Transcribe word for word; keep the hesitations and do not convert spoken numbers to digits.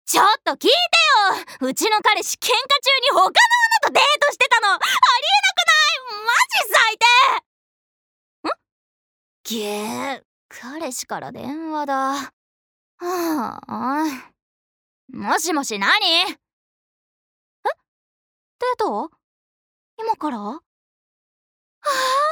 ちょっと聞いてよ。うちの彼氏喧嘩中に他の女とデートしてたの。ありえなくない？マジ最低。ん？げー、彼氏から電話だ。はあ。もしもし、何？え？デート？今から？ああ、